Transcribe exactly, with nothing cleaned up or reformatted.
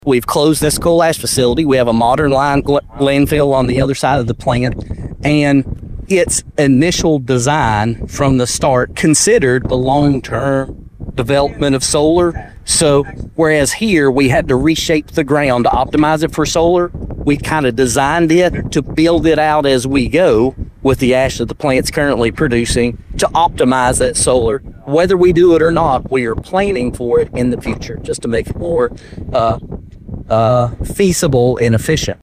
We've closed this coal ash facility. We have a modern line landfill on the other side of the plant, and its initial design from the start considered the long-term development of solar. So whereas here we had to reshape the ground to optimize it for solar, we kind of designed it to build it out as we go with the ash that the plant's currently producing to optimize that solar. Whether we do it or not, we are planning for it in the future just to make it more uh, uh, feasible and efficient.